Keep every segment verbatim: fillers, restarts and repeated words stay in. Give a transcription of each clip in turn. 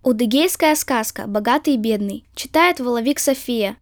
Удыгейская сказка «Богатый и бедный» читает Воловик София.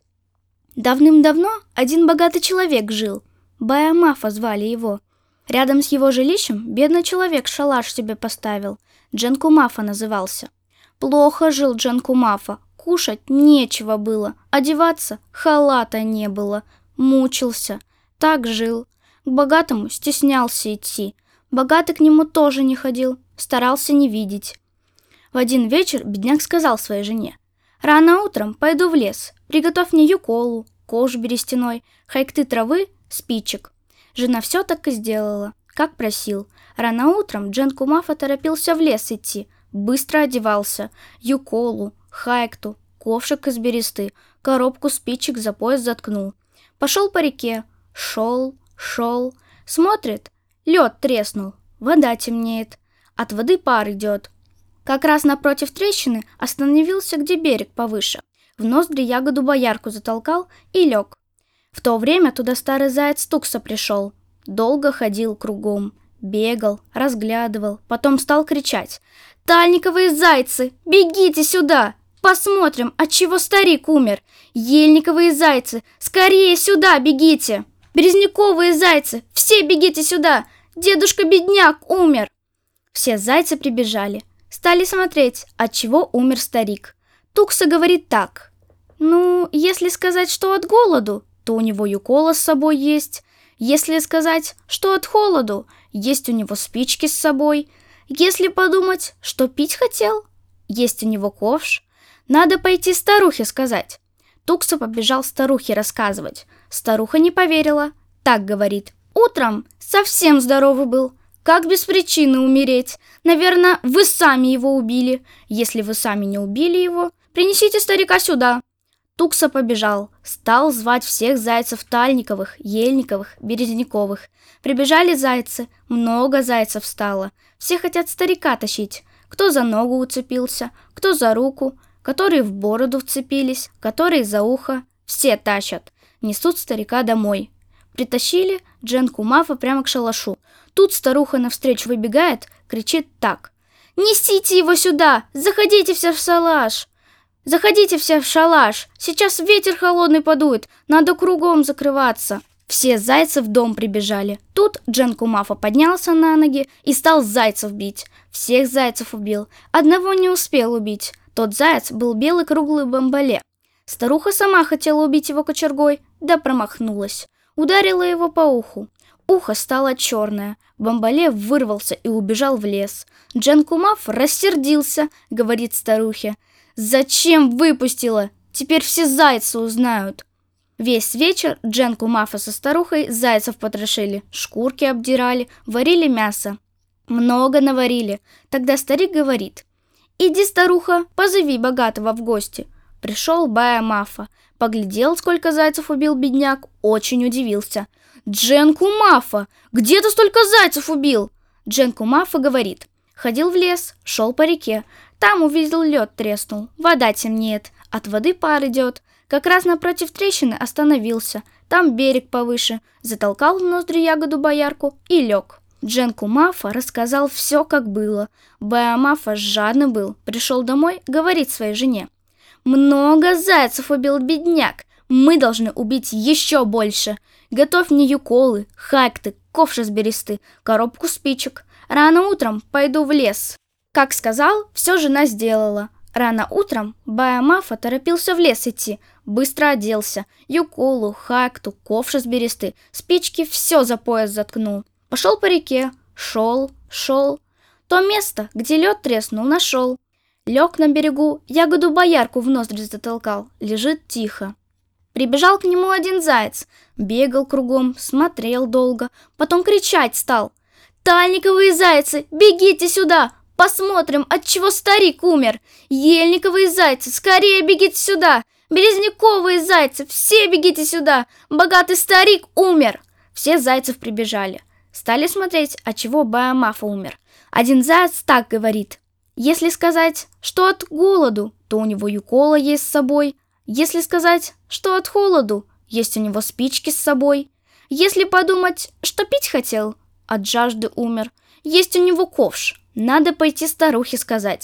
Давным-давно один богатый человек жил, Бая-Мафа звали его. Рядом с его жилищем бедный человек шалаш себе поставил, Джанку-Мафа назывался. Плохо жил Джанку-Мафа, кушать нечего было, одеваться халата не было, мучился, так жил. К богатому стеснялся идти, богатый к нему тоже не ходил, старался не видеть. В один вечер бедняк сказал своей жене: «Рано утром пойду в лес, приготовь мне юколу, ковш берестяной, хайкты травы, спичек». Жена все так и сделала, как просил. Рано утром Джанку-Мафа торопился в лес идти, быстро одевался, юколу, хайкту, ковшик из бересты, коробку спичек за пояс заткнул. Пошел по реке, шел, шел, смотрит, лед треснул, вода темнеет, от воды пар идет. Как раз напротив трещины остановился, где берег повыше. В ноздри ягоду боярку затолкал и лег. В то время туда старый заяц Тукса пришел. Долго ходил кругом, бегал, разглядывал, потом стал кричать: «Тальниковые зайцы, бегите сюда! Посмотрим, отчего старик умер! Ельниковые зайцы, скорее сюда бегите! Березняковые зайцы, все бегите сюда! Дедушка-бедняк умер!» Все зайцы прибежали. Стали смотреть, отчего умер старик. Тукса говорит так: «Ну, если сказать, что от голоду, то у него юкола с собой есть. Если сказать, что от холоду, есть у него спички с собой. Если подумать, что пить хотел, есть у него ковш. Надо пойти старухе сказать». Тукса побежал старухе рассказывать. Старуха не поверила. Так говорит: «Утром совсем здоровый был. Как без причины умереть? Наверное, вы сами его убили. Если вы сами не убили его, принесите старика сюда». Тукса побежал, стал звать всех зайцев Тальниковых, Ельниковых, Березняковых. Прибежали зайцы, много зайцев стало. Все хотят старика тащить. Кто за ногу уцепился, кто за руку, которые в бороду вцепились, которые за ухо. Все тащат, несут старика домой. Притащили Джанку-Мафа прямо к шалашу. Тут старуха навстречу выбегает, кричит так: «Несите его сюда! Заходите все в шалаш! Заходите все в шалаш! Сейчас ветер холодный подует, надо кругом закрываться!» Все зайцы в дом прибежали. Тут Джанку-Мафа поднялся на ноги и стал зайцев бить. Всех зайцев убил, одного не успел убить. Тот заяц был белый круглый бамбале. Старуха сама хотела убить его кочергой, да промахнулась. Ударила его по уху. Ухо стало черное. Бамбале вырвался и убежал в лес. Джанку-Мафа рассердился, говорит старухе: «Зачем выпустила? Теперь все зайцы узнают». Весь вечер Джанку-Мафа со старухой зайцев потрошили, шкурки обдирали, варили мясо. Много наварили. Тогда старик говорит: «Иди, старуха, позови богатого в гости». Пришел Бая-Мафа, поглядел, сколько зайцев убил бедняк, очень удивился. «Джанку-Мафа, где ты столько зайцев убил?» Джанку-Мафа говорит: «Ходил в лес, шел по реке, там увидел, лед треснул, вода темнеет, от воды пар идет. Как раз напротив трещины остановился, там берег повыше, затолкал в ноздри ягоду боярку и лег». Джанку-Мафа рассказал все, как было. Бая-Мафа жадный был, пришел домой, говорит своей жене: «Много зайцев убил бедняк, мы должны убить еще больше. Готовь мне юколы, хайкты, ковш из бересты, коробку спичек. Рано утром пойду в лес». Как сказал, все жена сделала. Рано утром Бая-Мафа торопился в лес идти, быстро оделся, юколу, хайкту, ковш из бересты, спички все за пояс заткнул. Пошел по реке, шел, шел. То место, где лед треснул, нашел. Лег на берегу, ягоду боярку в ноздри затолкал, лежит тихо. Прибежал к нему один заяц, бегал кругом, смотрел долго, потом кричать стал: «Тальниковые зайцы, бегите сюда! Посмотрим, отчего старик умер! Ельниковые зайцы, скорее бегите сюда! Березняковые зайцы, все бегите сюда! Богатый старик умер!» Все зайцев прибежали. Стали смотреть, отчего Бая-Мафа умер. Один заяц так говорит: «Если сказать, что от голоду, то у него юкола есть с собой. Если сказать, что от холоду, есть у него спички с собой. Если подумать, что пить хотел, от жажды умер, есть у него ковш. Надо пойти старухе сказать».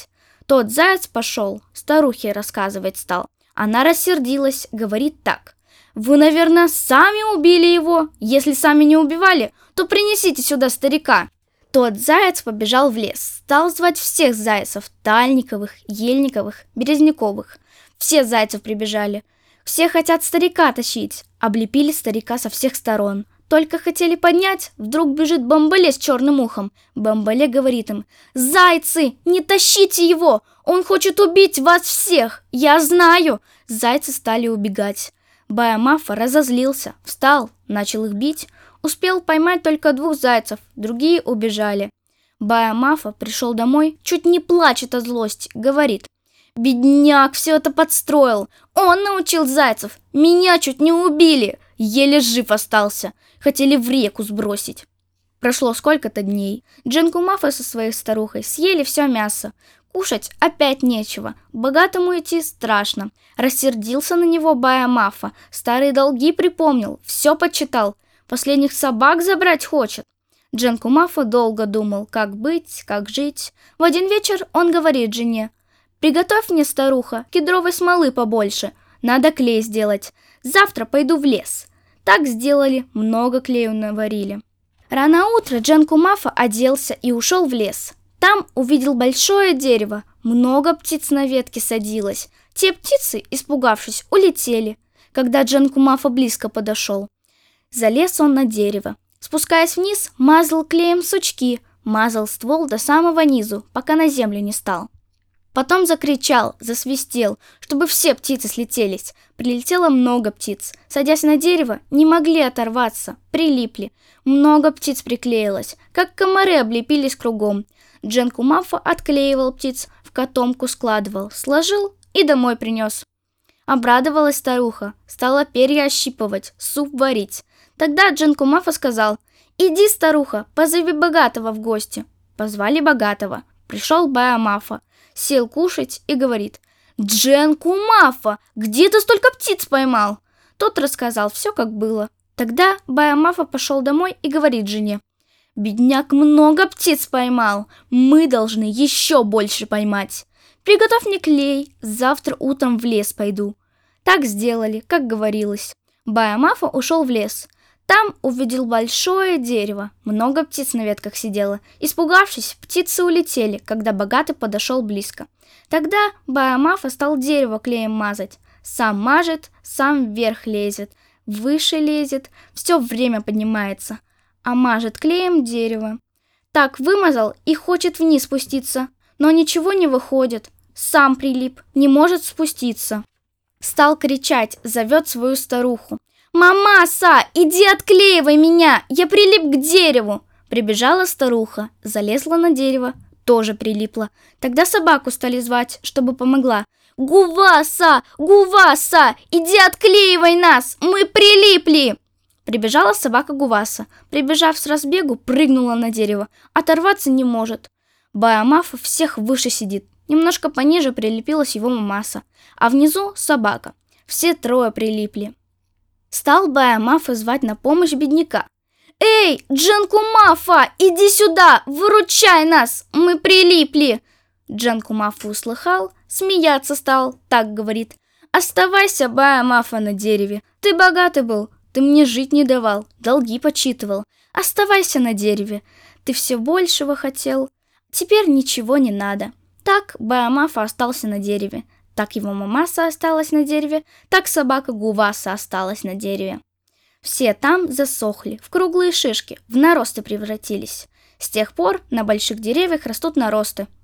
Тот заяц пошел, старухе рассказывать стал. Она рассердилась, говорит так: «Вы, наверное, сами убили его. Если сами не убивали, то принесите сюда старика». Тот заяц побежал в лес, стал звать всех зайцев: Тальниковых, Ельниковых, Березняковых. Все зайцев прибежали. Все хотят старика тащить. Облепили старика со всех сторон. Только хотели поднять, вдруг бежит Бамбале с черным ухом. Бамбале говорит им: «Зайцы, не тащите его! Он хочет убить вас всех! Я знаю!» Зайцы стали убегать. Баамафа разозлился, встал, начал их бить. Успел поймать только двух зайцев, другие убежали. Баамафа пришел домой, чуть не плачет от злости, говорит: «Бедняк все это подстроил! Он научил зайцев! Меня чуть не убили! Еле жив остался! Хотели в реку сбросить!» Прошло сколько-то дней. Джанку Мафа со своей старухой съели все мясо. Кушать опять нечего. Богатому идти страшно. Рассердился на него Баамафа. Старые долги припомнил, все подсчитал. Последних собак забрать хочет. Джанку Мафа долго думал, как быть, как жить. В один вечер он говорит жене: «Приготовь мне, старуха, кедровой смолы побольше. Надо клей сделать. Завтра пойду в лес». Так сделали, много клею наварили. Рано утром Джанку Мафа оделся и ушел в лес. Там увидел большое дерево. Много птиц на ветке садилось. Те птицы, испугавшись, улетели. Когда Джанку Мафа близко подошел, залез он на дерево. Спускаясь вниз, мазал клеем сучки, мазал ствол до самого низу, пока на землю не стал. Потом закричал, засвистел, чтобы все птицы слетелись. Прилетело много птиц. Садясь на дерево, не могли оторваться, прилипли. Много птиц приклеилось, как комары облепились кругом. Джанку Мафа отклеивал птиц, в котомку складывал, сложил и домой принес. Обрадовалась старуха, стала перья ощипывать, суп варить. Тогда Джанку Мафа сказал: «Иди, старуха, позови богатого в гости». Позвали богатого. Пришел Баамафа, сел кушать и говорит: «Джанку Мафа, где ты столько птиц поймал?» Тот рассказал все, как было. Тогда Баамафа пошел домой и говорит жене: «Бедняк много птиц поймал, мы должны еще больше поймать. Приготовь мне клей, завтра утром в лес пойду». Так сделали, как говорилось. Баамафа ушел в лес. Там увидел большое дерево, много птиц на ветках сидело. Испугавшись, птицы улетели, когда богатый подошел близко. Тогда Баамафа стал дерево клеем мазать. Сам мажет, сам вверх лезет, выше лезет, все время поднимается, а мажет клеем дерево. Так вымазал и хочет вниз спуститься, но ничего не выходит, сам прилип, не может спуститься. Стал кричать, зовет свою старуху: «Мамаса, иди отклеивай меня, я прилип к дереву!» Прибежала старуха, залезла на дерево, тоже прилипла. Тогда собаку стали звать, чтобы помогла. «Гуваса, Гуваса, иди отклеивай нас, мы прилипли!» Прибежала собака Гуваса, прибежав с разбегу, прыгнула на дерево, оторваться не может. Баамафа всех выше сидит, немножко пониже прилепилась его мамаса, а внизу собака. Все трое прилипли. Стал Баамафа звать на помощь бедняка. «Эй, Джанку Мафа, иди сюда, выручай нас, мы прилипли!» Джанку Мафа услыхал, смеяться стал, так говорит: «Оставайся, Баамафа, на дереве, ты богатый был, ты мне жить не давал, долги почитывал. Оставайся на дереве, ты все большего хотел, теперь ничего не надо». Так Баамафа остался на дереве. Так его мамаса осталась на дереве, так собака Гуваса осталась на дереве. Все там засохли, в круглые шишки, в наросты превратились. С тех пор на больших деревьях растут наросты.